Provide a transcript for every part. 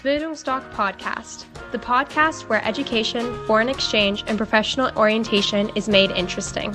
Bildungsdoc Podcast, the podcast where education, foreign exchange, and professional orientation is made interesting.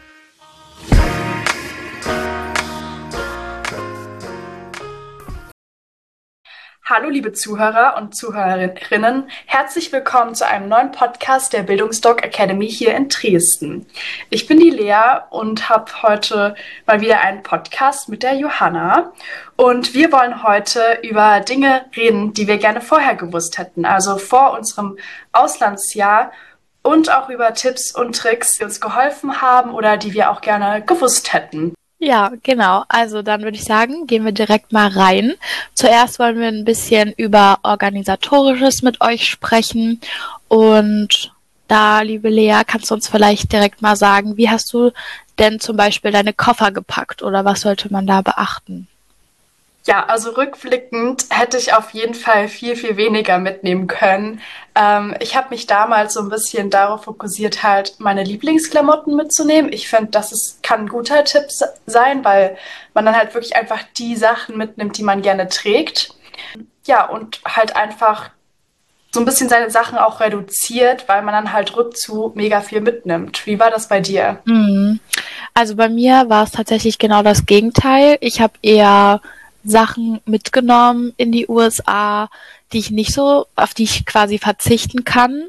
Hallo liebe Zuhörer und Zuhörerinnen, herzlich willkommen zu einem neuen Podcast der Bildungsdoc Academy hier in Dresden. Ich bin die Lea und habe heute mal wieder einen Podcast mit der Johanna. Und wir wollen heute über Dinge reden, die wir gerne vorher gewusst hätten, also vor unserem Auslandsjahr, und auch über Tipps und Tricks, die uns geholfen haben oder die wir auch gerne gewusst hätten. Ja, genau. Also dann würde ich sagen, gehen wir direkt mal rein. Zuerst wollen wir ein bisschen über Organisatorisches mit euch sprechen. Und da, liebe Lea, kannst du uns vielleicht direkt mal sagen, wie hast du denn zum Beispiel deine Koffer gepackt oder was sollte man da beachten? Ja, also rückblickend hätte ich auf jeden Fall viel, viel weniger mitnehmen können. Ich habe mich damals so ein bisschen darauf fokussiert, halt meine Lieblingsklamotten mitzunehmen. Ich finde, kann ein guter Tipp sein, weil man dann halt wirklich einfach die Sachen mitnimmt, die man gerne trägt. Ja, und halt einfach so ein bisschen seine Sachen auch reduziert, weil man dann halt rückzu mega viel mitnimmt. Wie war das bei dir? Also bei mir war es tatsächlich genau das Gegenteil. Ich habe eher Sachen mitgenommen in die USA, auf die ich quasi verzichten kann,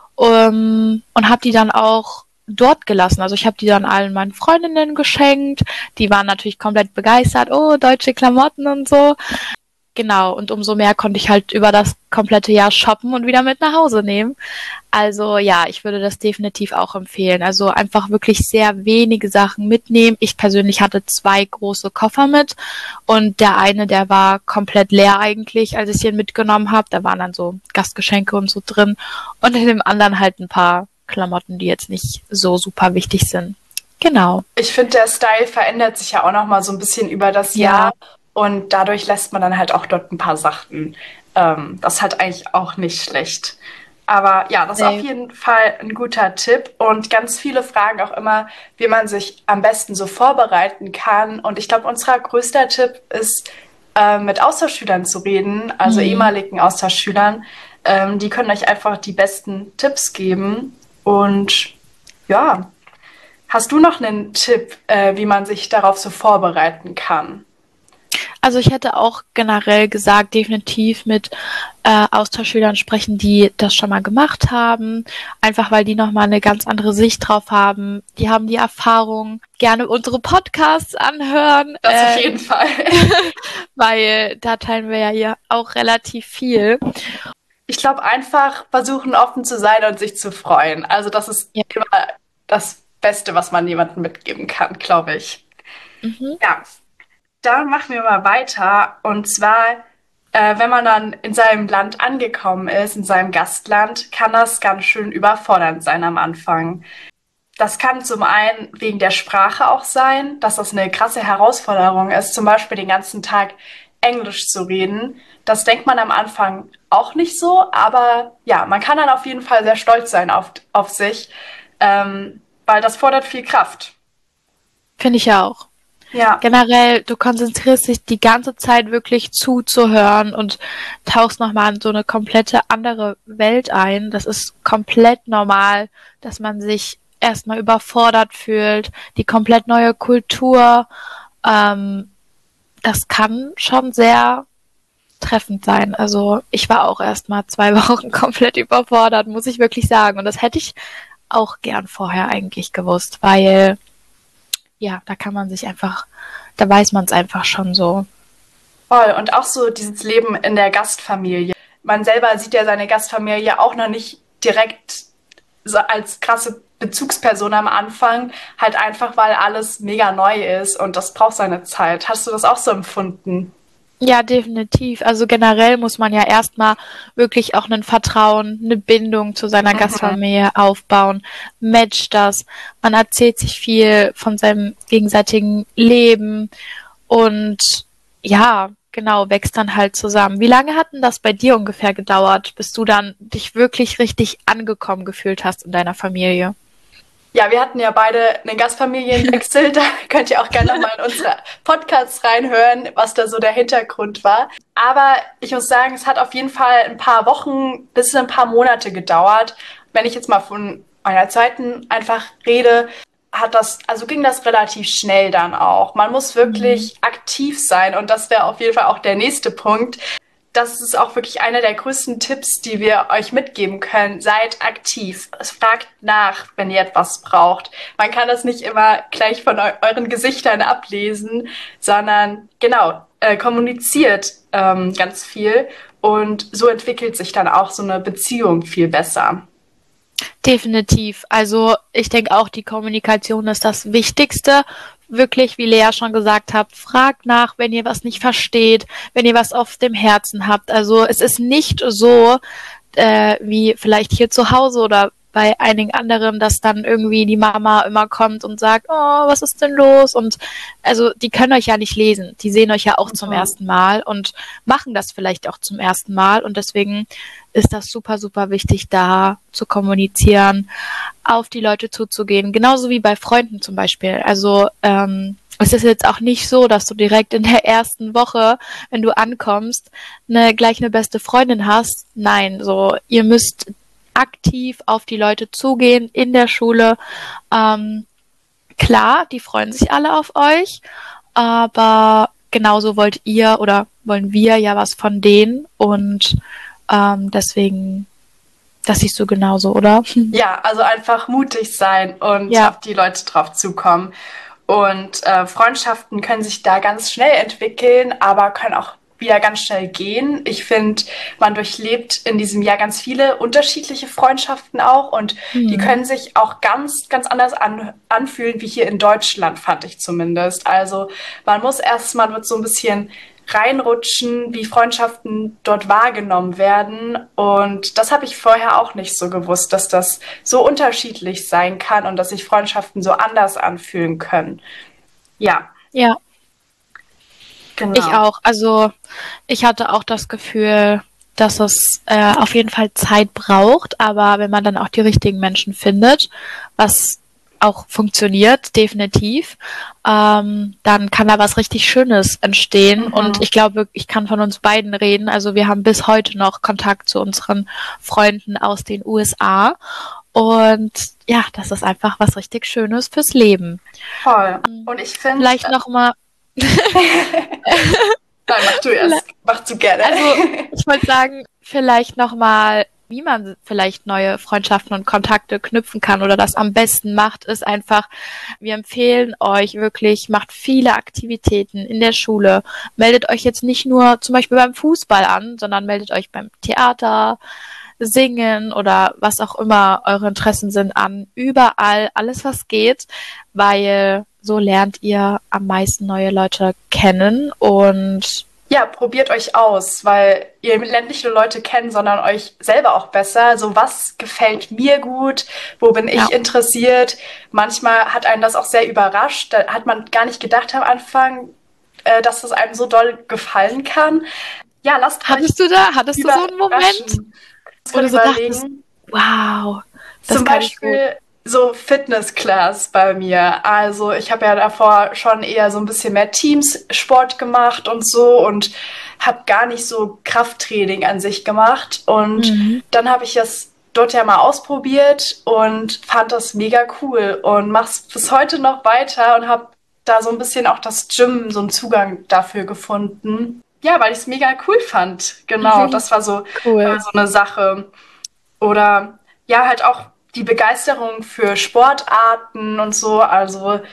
und habe die dann auch dort gelassen. Also ich habe die dann allen meinen Freundinnen geschenkt. Die waren natürlich komplett begeistert. Oh, deutsche Klamotten und so. Genau, und umso mehr konnte ich halt über das komplette Jahr shoppen und wieder mit nach Hause nehmen. Also ja, ich würde das definitiv auch empfehlen. Also einfach wirklich sehr wenige Sachen mitnehmen. Ich persönlich hatte 2 große Koffer mit und der eine, der war komplett leer eigentlich, als ich ihn mitgenommen habe. Da waren dann so Gastgeschenke und so drin und in dem anderen halt ein paar Klamotten, die jetzt nicht so super wichtig sind. Genau. Ich finde, der Style verändert sich ja auch noch mal so ein bisschen über das Jahr. Und dadurch lässt man dann halt auch dort ein paar Sachen. Das ist halt eigentlich auch nicht schlecht. Aber ja, das ist auf jeden Fall ein guter Tipp. Und ganz viele fragen auch immer, wie man sich am besten so vorbereiten kann. Und ich glaube, unser größter Tipp ist, mit Austauschschülern zu reden, also ehemaligen Austauschschülern. Die können euch einfach die besten Tipps geben. Und ja, hast du noch einen Tipp, wie man sich darauf so vorbereiten kann? Also ich hätte auch generell gesagt, definitiv mit Austauschschülern sprechen, die das schon mal gemacht haben, einfach weil die nochmal eine ganz andere Sicht drauf haben. Die haben die Erfahrung, gerne unsere Podcasts anhören. Das auf jeden Fall. Weil da teilen wir ja hier auch relativ viel. Ich glaube, einfach versuchen, offen zu sein und sich zu freuen. Also das ist immer das Beste, was man jemandem mitgeben kann, glaube ich. Ja. Dann machen wir mal weiter. Und zwar, wenn man dann in seinem Land angekommen ist, in seinem Gastland, kann das ganz schön überfordernd sein am Anfang. Das kann zum einen wegen der Sprache auch sein, dass das eine krasse Herausforderung ist, zum Beispiel den ganzen Tag Englisch zu reden. Das denkt man am Anfang auch nicht so, aber ja, man kann dann auf jeden Fall sehr stolz sein auf sich, weil das fordert viel Kraft. Finde ich ja auch. Ja. Generell, du konzentrierst dich die ganze Zeit wirklich zuzuhören und tauchst nochmal in so eine komplette andere Welt ein. Das ist komplett normal, dass man sich erstmal überfordert fühlt. Die komplett neue Kultur, das kann schon sehr treffend sein. Also ich war auch erstmal 2 Wochen komplett überfordert, muss ich wirklich sagen. Und das hätte ich auch gern vorher eigentlich gewusst, weil ja, da weiß man es einfach schon so. Voll. Und auch so dieses Leben in der Gastfamilie. Man selber sieht ja seine Gastfamilie auch noch nicht direkt so als krasse Bezugsperson am Anfang, halt einfach, weil alles mega neu ist und das braucht seine Zeit. Hast du das auch so empfunden? Ja, definitiv. Also generell muss man ja erstmal wirklich auch ein Vertrauen, eine Bindung zu seiner Gastfamilie aufbauen. Matcht das. Man erzählt sich viel von seinem gegenseitigen Leben und ja, genau, wächst dann halt zusammen. Wie lange hat denn das bei dir ungefähr gedauert, bis du dann dich wirklich richtig angekommen gefühlt hast in deiner Familie? Ja, wir hatten ja beide einen Gastfamilienwechsel. Da könnt ihr auch gerne nochmal in unsere Podcasts reinhören, was da so der Hintergrund war. Aber ich muss sagen, es hat auf jeden Fall ein paar Wochen bis ein paar Monate gedauert. Wenn ich jetzt mal von meiner Zeiten einfach rede, ging das relativ schnell dann auch. Man muss wirklich aktiv sein und das wäre auf jeden Fall auch der nächste Punkt. Das ist auch wirklich einer der größten Tipps, die wir euch mitgeben können. Seid aktiv. Fragt nach, wenn ihr etwas braucht. Man kann das nicht immer gleich von euren Gesichtern ablesen, sondern genau, kommuniziert ganz viel. Und so entwickelt sich dann auch so eine Beziehung viel besser. Definitiv. Also ich denke auch, die Kommunikation ist das Wichtigste. Wirklich, wie Lea schon gesagt hat, fragt nach, wenn ihr was nicht versteht, wenn ihr was auf dem Herzen habt. Also es ist nicht so, wie vielleicht hier zu Hause oder bei einigen anderen, dass dann irgendwie die Mama immer kommt und sagt, oh, was ist denn los? Und also die können euch ja nicht lesen. Die sehen euch ja auch zum ersten Mal und machen das vielleicht auch zum ersten Mal. Und deswegen ist das super, super wichtig, da zu kommunizieren, auf die Leute zuzugehen. Genauso wie bei Freunden zum Beispiel. Also es ist jetzt auch nicht so, dass du direkt in der ersten Woche, wenn du ankommst, gleich eine beste Freundin hast. Nein, so ihr müsst aktiv auf die Leute zugehen in der Schule. Klar, die freuen sich alle auf euch, aber genauso wollt ihr oder wollen wir ja was von denen und deswegen, das siehst du genauso, oder? Ja, also einfach mutig sein und auf die Leute drauf zukommen. Und Freundschaften können sich da ganz schnell entwickeln, aber können auch wieder ganz schnell gehen. Ich finde, man durchlebt in diesem Jahr ganz viele unterschiedliche Freundschaften auch und die können sich auch ganz, ganz anders anfühlen wie hier in Deutschland, fand ich zumindest. Also man wird so ein bisschen reinrutschen, wie Freundschaften dort wahrgenommen werden. Und das habe ich vorher auch nicht so gewusst, dass das so unterschiedlich sein kann und dass sich Freundschaften so anders anfühlen können. Ja. Ja. Genau. Ich auch. Also ich hatte auch das Gefühl, dass es auf jeden Fall Zeit braucht, aber wenn man dann auch die richtigen Menschen findet, was auch funktioniert, definitiv, dann kann da was richtig Schönes entstehen. Und ich glaube, ich kann von uns beiden reden. Also wir haben bis heute noch Kontakt zu unseren Freunden aus den USA. Und ja, das ist einfach was richtig Schönes fürs Leben. Toll. Und ich finde... Vielleicht nochmal... Nein, mach du erst. Mach du gerne. Also ich wollte sagen, vielleicht nochmal, wie man vielleicht neue Freundschaften und Kontakte knüpfen kann oder das am besten macht, ist einfach, wir empfehlen euch wirklich, macht viele Aktivitäten in der Schule. Meldet euch jetzt nicht nur zum Beispiel beim Fußball an, sondern meldet euch beim Theater, Singen oder was auch immer eure Interessen sind an. Überall, alles was geht, weil so lernt ihr am meisten neue Leute kennen und ja, probiert euch aus, weil ihr lernt nicht nur Leute kennen, sondern euch selber auch besser. So, was gefällt mir gut? Wo bin ich interessiert? Manchmal hat einen das auch sehr überrascht. Da hat man gar nicht gedacht am Anfang, dass das einem so doll gefallen kann. Ja, Hattest du so einen Moment? Oder so dachtest, wow. Zum Beispiel so Fitnessclass bei mir. Also ich habe ja davor schon eher so ein bisschen mehr Teamsport gemacht und so und habe gar nicht so Krafttraining an sich gemacht. Und dann habe ich das dort ja mal ausprobiert und fand das mega cool und mach's bis heute noch weiter und habe da so ein bisschen auch das Gym, so einen Zugang dafür gefunden. Ja, weil ich es mega cool fand. Genau, das war so, cool. So eine Sache. Oder ja, halt auch die Begeisterung für Sportarten und so. Also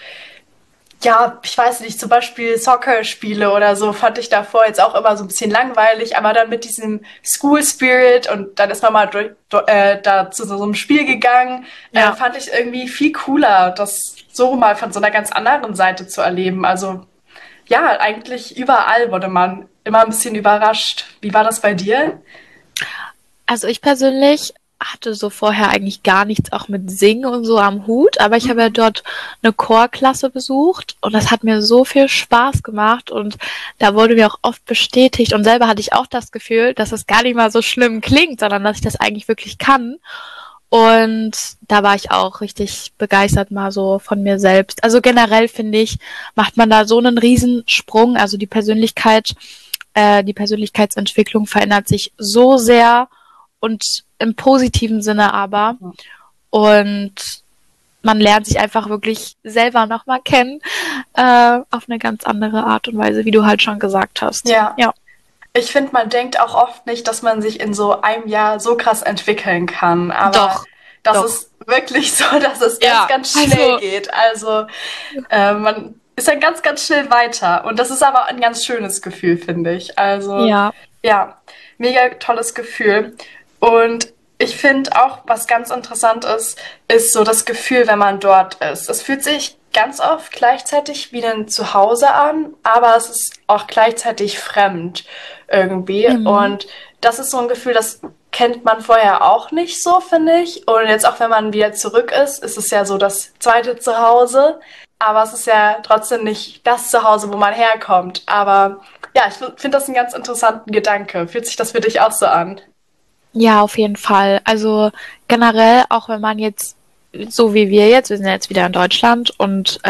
ja, ich weiß nicht, zum Beispiel Soccer-Spiele oder so fand ich davor jetzt auch immer so ein bisschen langweilig, aber dann mit diesem School Spirit und dann ist man mal da zu so einem Spiel gegangen, fand ich irgendwie viel cooler, das so mal von so einer ganz anderen Seite zu erleben. Also ja, eigentlich überall wurde man immer ein bisschen überrascht. Wie war das bei dir? Also ich persönlich hatte so vorher eigentlich gar nichts auch mit Singen und so am Hut, aber ich habe ja dort eine Chorklasse besucht und das hat mir so viel Spaß gemacht und da wurde mir auch oft bestätigt und selber hatte ich auch das Gefühl, dass es gar nicht mal so schlimm klingt, sondern dass ich das eigentlich wirklich kann. Und da war ich auch richtig begeistert mal so von mir selbst. Also generell finde ich, macht man da so einen Riesensprung. Also die Persönlichkeitsentwicklung verändert sich so sehr und im positiven Sinne aber. Und man lernt sich einfach wirklich selber nochmal kennen, auf eine ganz andere Art und Weise, wie du halt schon gesagt hast. Ja. Ich finde, man denkt auch oft nicht, dass man sich in so einem Jahr so krass entwickeln kann. Aber das ist wirklich so, dass es ganz schnell geht. Also man ist dann ganz, ganz schnell weiter. Und das ist aber ein ganz schönes Gefühl, finde ich. Also ja, mega tolles Gefühl. Und ich finde auch, was ganz interessant ist so das Gefühl, wenn man dort ist. Es fühlt sich ganz oft gleichzeitig wie ein Zuhause an, aber es ist auch gleichzeitig fremd irgendwie. Und das ist so ein Gefühl, das kennt man vorher auch nicht so, finde ich. Und jetzt auch, wenn man wieder zurück ist es ja so das zweite Zuhause. Aber es ist ja trotzdem nicht das Zuhause, wo man herkommt. Aber ja, ich finde das einen ganz interessanten Gedanke. Fühlt sich das für dich auch so an? Ja, auf jeden Fall. Also generell, auch wenn man jetzt, so wie wir sind jetzt wieder in Deutschland und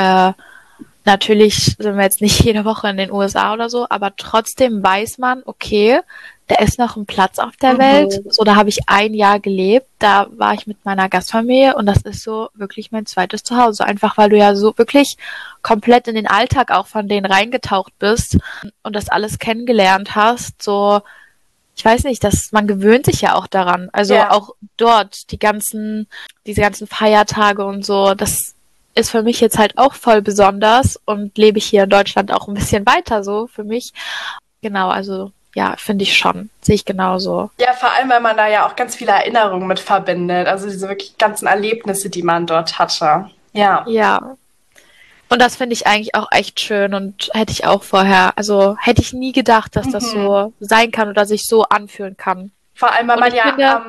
natürlich sind wir jetzt nicht jede Woche in den USA oder so, aber trotzdem weiß man, okay, da ist noch ein Platz auf der Welt. So, da habe ich ein Jahr gelebt, da war ich mit meiner Gastfamilie und das ist so wirklich mein zweites Zuhause. Einfach weil du ja so wirklich komplett in den Alltag auch von denen reingetaucht bist und das alles kennengelernt hast, so. Ich weiß nicht, man gewöhnt sich ja auch daran. Also auch dort, diese ganzen Feiertage und so, das ist für mich jetzt halt auch voll besonders und lebe ich hier in Deutschland auch ein bisschen weiter so für mich. Genau, also ja, finde ich schon. Sehe ich genauso. Ja, vor allem, weil man da ja auch ganz viele Erinnerungen mit verbindet. Also diese wirklich ganzen Erlebnisse, die man dort hatte. Ja. Ja. Und das finde ich eigentlich auch echt schön und hätte ich auch vorher, also hätte ich nie gedacht, dass das so sein kann oder sich so anfühlen kann. Vor allem, weil man ja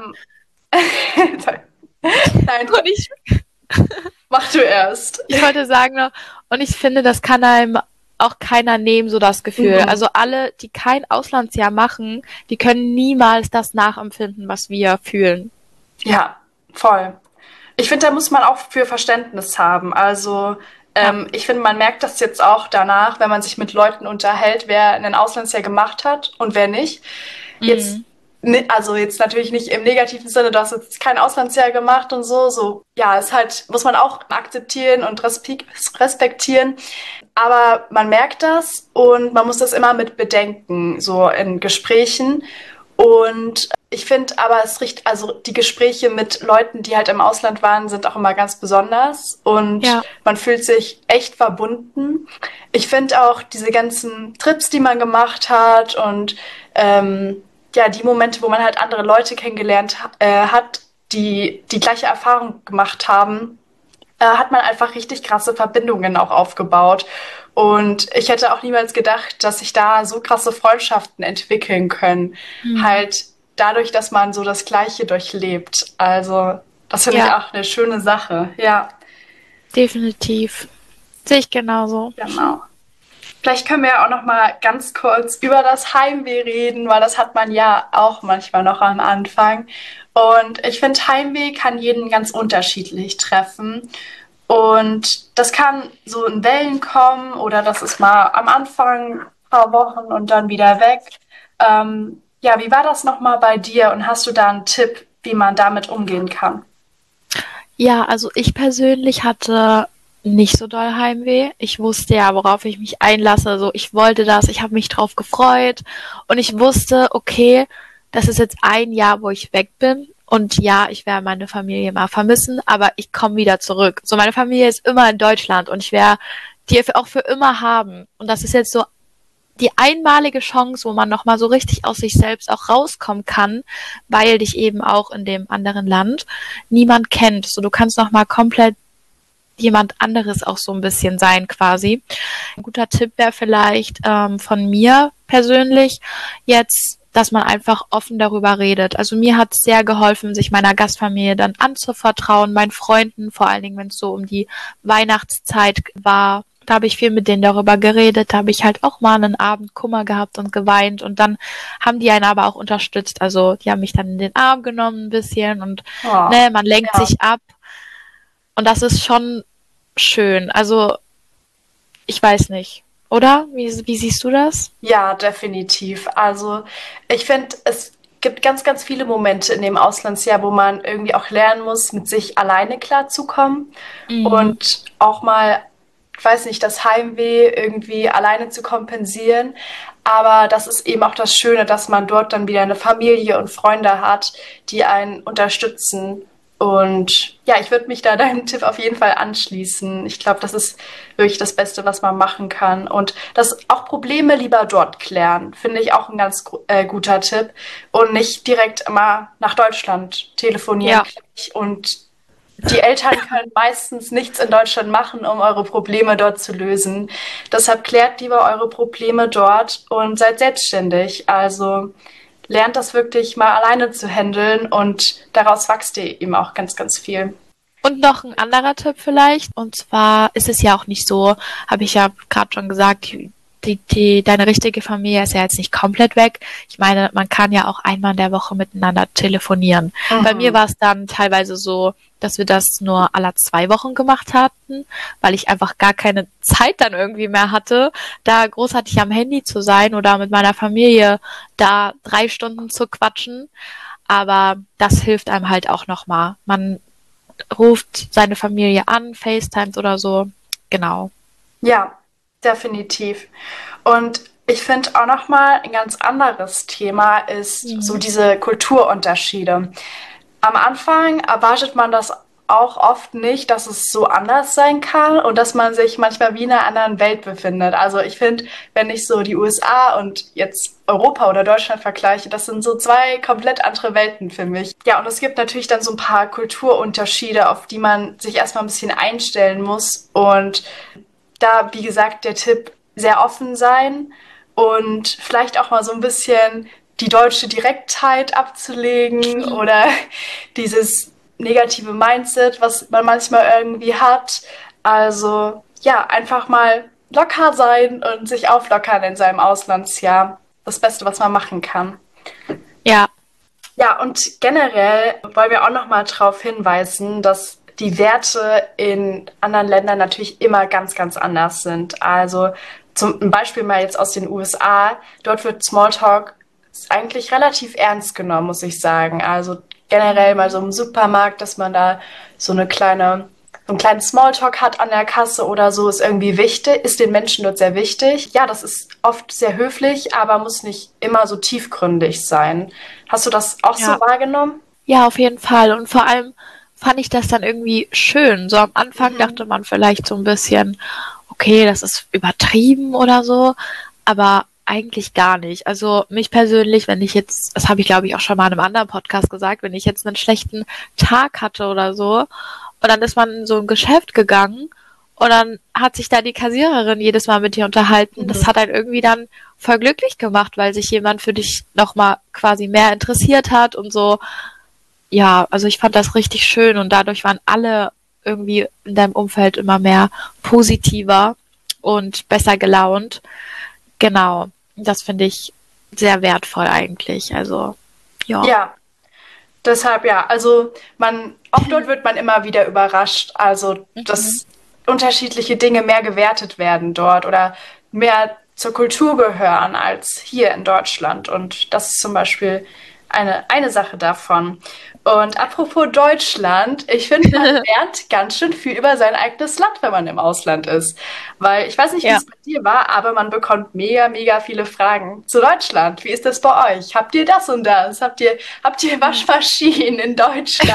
Nein, mach du erst. Ich wollte sagen noch, und ich finde, das kann einem auch keiner nehmen, so das Gefühl. Also alle, die kein Auslandsjahr machen, die können niemals das nachempfinden, was wir fühlen. Ja, voll. Ich finde, da muss man auch für Verständnis haben. Also ich finde, man merkt das jetzt auch danach, wenn man sich mit Leuten unterhält, wer ein Auslandsjahr gemacht hat und wer nicht. Jetzt natürlich nicht im negativen Sinne, du hast jetzt kein Auslandsjahr gemacht und so. Ja, ist halt, muss man auch akzeptieren und respektieren. Aber man merkt das und man muss das immer mit bedenken, so in Gesprächen. Und ich finde aber, also die Gespräche mit Leuten, die halt im Ausland waren, sind auch immer ganz besonders und man fühlt sich echt verbunden. Ich finde auch diese ganzen Trips, die man gemacht hat und die Momente, wo man halt andere Leute kennengelernt hat, die die gleiche Erfahrung gemacht haben, hat man einfach richtig krasse Verbindungen auch aufgebaut. Und ich hätte auch niemals gedacht, dass sich da so krasse Freundschaften entwickeln können. Halt dadurch, dass man so das Gleiche durchlebt. Also das finde ich auch eine schöne Sache. Ja. Definitiv. Sehe ich genauso. Genau. Vielleicht können wir ja auch noch mal ganz kurz über das Heimweh reden, weil das hat man ja auch manchmal noch am Anfang. Und ich finde, Heimweh kann jeden ganz unterschiedlich treffen. Und das kann so in Wellen kommen oder das ist mal am Anfang ein paar Wochen und dann wieder weg. Wie war das nochmal bei dir und hast du da einen Tipp, wie man damit umgehen kann? Ja, also ich persönlich hatte nicht so doll Heimweh. Ich wusste ja, worauf ich mich einlasse. Also ich wollte das, ich habe mich drauf gefreut und ich wusste, okay, das ist jetzt ein Jahr, wo ich weg bin. Und ja, ich werde meine Familie mal vermissen, aber ich komme wieder zurück. So, meine Familie ist immer in Deutschland und ich werde die auch für immer haben. Und das ist jetzt so die einmalige Chance, wo man nochmal so richtig aus sich selbst auch rauskommen kann, weil dich eben auch in dem anderen Land niemand kennt. So, du kannst nochmal komplett jemand anderes auch so ein bisschen sein quasi. Ein guter Tipp wäre vielleicht von mir persönlich jetzt, dass man einfach offen darüber redet. Also mir hat es sehr geholfen, sich meiner Gastfamilie dann anzuvertrauen, meinen Freunden, vor allen Dingen, wenn es so um die Weihnachtszeit war, Da habe ich viel mit denen darüber geredet. Da habe ich halt auch mal einen Abend Kummer gehabt und geweint. Und dann haben die einen aber auch unterstützt. Also die haben mich dann in den Arm genommen ein bisschen und man lenkt sich ab. Und das ist schon schön. Also ich weiß nicht. Oder? Wie siehst du das? Ja, definitiv. Also ich finde, es gibt ganz, ganz viele Momente in dem Auslandsjahr, wo man irgendwie auch lernen muss, mit sich alleine klarzukommen und auch mal, ich weiß nicht, das Heimweh irgendwie alleine zu kompensieren. Aber das ist eben auch das Schöne, dass man dort dann wieder eine Familie und Freunde hat, die einen unterstützen. Und ja, ich würde mich da deinem Tipp auf jeden Fall anschließen. Ich glaube, das ist wirklich das Beste, was man machen kann. Und das auch Probleme lieber dort klären, finde ich auch ein ganz guter Tipp. Und nicht direkt immer nach Deutschland telefonieren. Und die Eltern können meistens nichts in Deutschland machen, um eure Probleme dort zu lösen. Deshalb klärt lieber eure Probleme dort und seid selbstständig. Also lernt das wirklich mal alleine zu handeln und daraus wächst ihr eben auch ganz, ganz viel. Und noch ein anderer Tipp vielleicht. Und zwar ist es ja auch nicht so, habe ich ja gerade schon gesagt, deine richtige Familie ist ja jetzt nicht komplett weg. Ich meine, man kann ja auch einmal in der Woche miteinander telefonieren. Bei mir war es dann teilweise so, dass wir das nur alle 2 Wochen gemacht hatten, weil ich einfach gar keine Zeit dann irgendwie mehr hatte, da großartig am Handy zu sein oder mit meiner Familie da 3 Stunden zu quatschen. Aber das hilft einem halt auch nochmal. Man ruft seine Familie an, FaceTimes oder so. Genau. Ja, definitiv. Und ich finde auch nochmal ein ganz anderes Thema ist so diese Kulturunterschiede. Am Anfang erwartet man das auch oft nicht, dass es so anders sein kann und dass man sich manchmal wie in einer anderen Welt befindet. Also ich finde, wenn ich so die USA und jetzt Europa oder Deutschland vergleiche, das sind so 2 komplett andere Welten für mich. Ja, und es gibt natürlich dann so ein paar Kulturunterschiede, auf die man sich erstmal ein bisschen einstellen muss. Und da, wie gesagt, der Tipp, sehr offen sein und vielleicht auch mal so ein bisschen die deutsche Direktheit abzulegen oder dieses negative Mindset, was man manchmal irgendwie hat. Also ja, einfach mal locker sein und sich auflockern in seinem Auslandsjahr. Das Beste, was man machen kann. Ja. Ja, und generell wollen wir auch noch mal darauf hinweisen, dass die Werte in anderen Ländern natürlich immer ganz, ganz anders sind. Also zum Beispiel mal jetzt aus den USA. Dort wird Smalltalk eigentlich relativ ernst genommen, muss ich sagen. Also generell mal so im Supermarkt, dass man da so einen kleinen Smalltalk hat an der Kasse oder so, ist irgendwie wichtig, ist den Menschen dort sehr wichtig. Ja, das ist oft sehr höflich, aber muss nicht immer so tiefgründig sein. Hast du das auch so wahrgenommen? Ja, auf jeden Fall. Und vor allem fand ich das dann irgendwie schön. So am Anfang dachte man vielleicht so ein bisschen, okay, das ist übertrieben oder so, aber eigentlich gar nicht. Also mich persönlich, wenn ich jetzt, das habe ich glaube ich auch schon mal in einem anderen Podcast gesagt, wenn ich jetzt einen schlechten Tag hatte oder so und dann ist man in so ein Geschäft gegangen und dann hat sich da die Kassiererin jedes Mal mit dir unterhalten. Das hat einen irgendwie dann voll glücklich gemacht, weil sich jemand für dich nochmal quasi mehr interessiert hat und so. Ja, also ich fand das richtig schön und dadurch waren alle irgendwie in deinem Umfeld immer mehr positiver und besser gelaunt. Genau, das finde ich sehr wertvoll eigentlich. Also, ja. Ja, deshalb ja. Also auch dort wird man immer wieder überrascht. Also, dass unterschiedliche Dinge mehr gewertet werden dort oder mehr zur Kultur gehören als hier in Deutschland. Und das ist zum Beispiel eine Sache davon. Und apropos Deutschland, ich finde, man lernt ganz schön viel über sein eigenes Land, wenn man im Ausland ist. Weil ich weiß nicht, wie es bei dir war, aber man bekommt mega, mega viele Fragen zu Deutschland. Wie ist das bei euch? Habt ihr das und das? Habt ihr Waschmaschinen in Deutschland?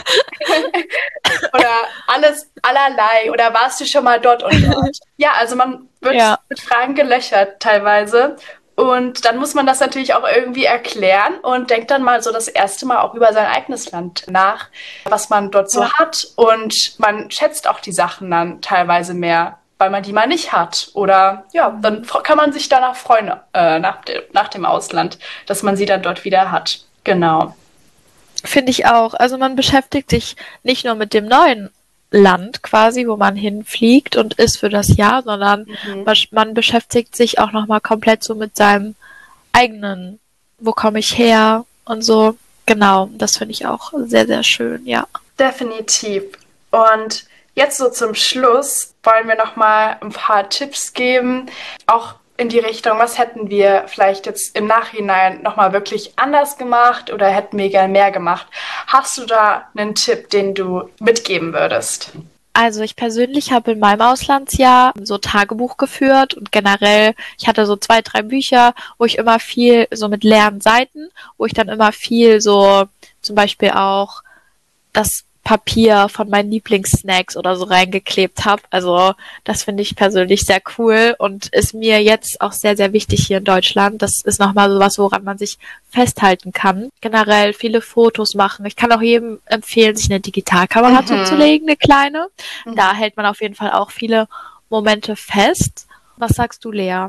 Oder allerlei? Oder warst du schon mal dort und dort? Ja, also man wird mit Fragen gelöchert teilweise. Und dann muss man das natürlich auch irgendwie erklären und denkt dann mal so das erste Mal auch über sein eigenes Land nach, was man dort so hat. Und man schätzt auch die Sachen dann teilweise mehr, weil man die mal nicht hat. Oder ja, dann kann man sich danach freuen, nach dem Ausland, dass man sie dann dort wieder hat. Genau. Finde ich auch. Also man beschäftigt sich nicht nur mit dem Neuen Land quasi, wo man hinfliegt und ist für das Jahr, sondern man beschäftigt sich auch nochmal komplett so mit seinem eigenen, wo komme ich her und so. Genau, das finde ich auch sehr, sehr schön, ja. Definitiv. Und jetzt so zum Schluss wollen wir nochmal ein paar Tipps geben, auch in die Richtung, was hätten wir vielleicht jetzt im Nachhinein nochmal wirklich anders gemacht oder hätten wir gern mehr gemacht? Hast du da einen Tipp, den du mitgeben würdest? Also ich persönlich habe in meinem Auslandsjahr so Tagebuch geführt und generell, ich hatte so 2, 3 Bücher, wo ich immer viel so mit leeren Seiten, wo ich dann immer viel so zum Beispiel auch das Papier von meinen Lieblingssnacks oder so reingeklebt habe. Also das finde ich persönlich sehr cool und ist mir jetzt auch sehr, sehr wichtig hier in Deutschland. Das ist nochmal sowas, woran man sich festhalten kann. Generell viele Fotos machen. Ich kann auch jedem empfehlen, sich eine Digitalkamera zuzulegen, eine kleine. Da hält man auf jeden Fall auch viele Momente fest. Was sagst du, Lea?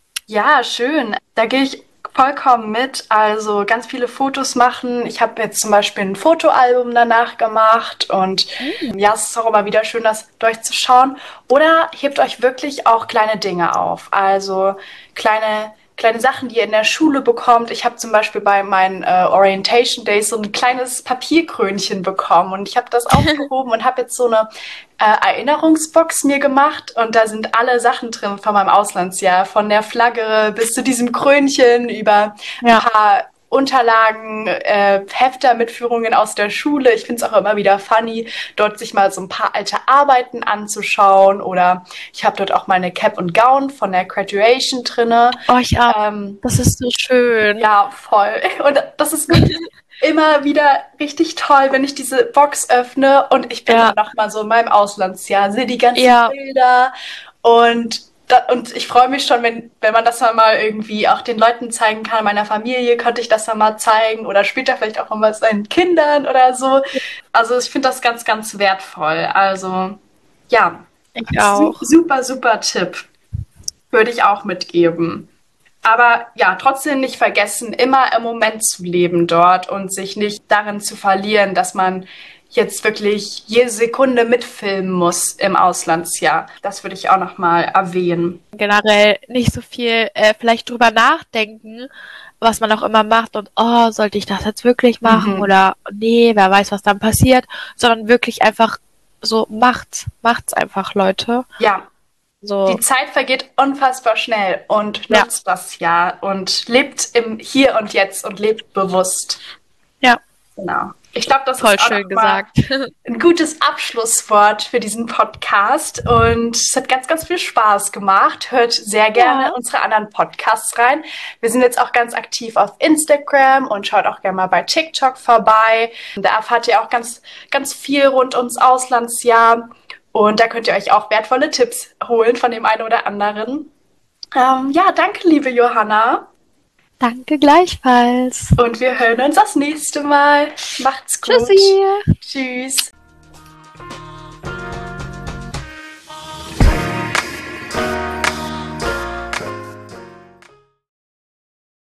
Ja, schön. Da gehe ich vollkommen mit. Also ganz viele Fotos machen. Ich habe jetzt zum Beispiel ein Fotoalbum danach gemacht und ja, es ist auch immer wieder schön, das durchzuschauen. Oder hebt euch wirklich auch kleine Dinge auf. Also kleine Sachen, die ihr in der Schule bekommt. Ich habe zum Beispiel bei meinen Orientation Days so ein kleines Papierkrönchen bekommen und ich habe das aufgehoben und habe jetzt so eine Erinnerungsbox mir gemacht und da sind alle Sachen drin von meinem Auslandsjahr, von der Flagge bis zu diesem Krönchen über ein paar Unterlagen, Hefter mit Führungen aus der Schule. Ich finde es auch immer wieder funny, dort sich mal so ein paar alte Arbeiten anzuschauen oder ich habe dort auch meine Cap und Gown von der Graduation drinne. Oh, ich auch. Das ist so schön. Ja, voll. Und das ist wirklich immer wieder richtig toll, wenn ich diese Box öffne und ich bin dann noch mal so in meinem Auslandsjahr, sehe die ganzen Bilder und ich freue mich schon, wenn man das dann mal irgendwie auch den Leuten zeigen kann. Meiner Familie konnte ich das dann mal zeigen oder später vielleicht auch mal seinen Kindern oder so. Also ich finde das ganz, ganz wertvoll. Also ja, ich auch. Super, super Tipp. Würde ich auch mitgeben. Aber ja, trotzdem nicht vergessen, immer im Moment zu leben dort und sich nicht darin zu verlieren, dass man jetzt wirklich jede Sekunde mitfilmen muss im Auslandsjahr. Das würde ich auch nochmal erwähnen. Generell nicht so viel vielleicht drüber nachdenken, was man auch immer macht und sollte ich das jetzt wirklich machen oder nee, wer weiß, was dann passiert, sondern wirklich einfach so macht's einfach, Leute. Ja. So. Die Zeit vergeht unfassbar schnell und nutzt das Jahr und lebt im Hier und Jetzt und lebt bewusst. Ja. Genau. Ich glaube, das voll ist auch schön gesagt. Ein gutes Abschlusswort für diesen Podcast und es hat ganz, ganz viel Spaß gemacht. Hört sehr gerne unsere anderen Podcasts rein. Wir sind jetzt auch ganz aktiv auf Instagram und schaut auch gerne mal bei TikTok vorbei. Da erfahrt ihr auch ganz, ganz viel rund ums Auslandsjahr und da könnt ihr euch auch wertvolle Tipps holen von dem einen oder anderen. Ja, danke, liebe Johanna. Danke gleichfalls. Und wir hören uns das nächste Mal. Macht's gut. Tschüssi. Tschüss.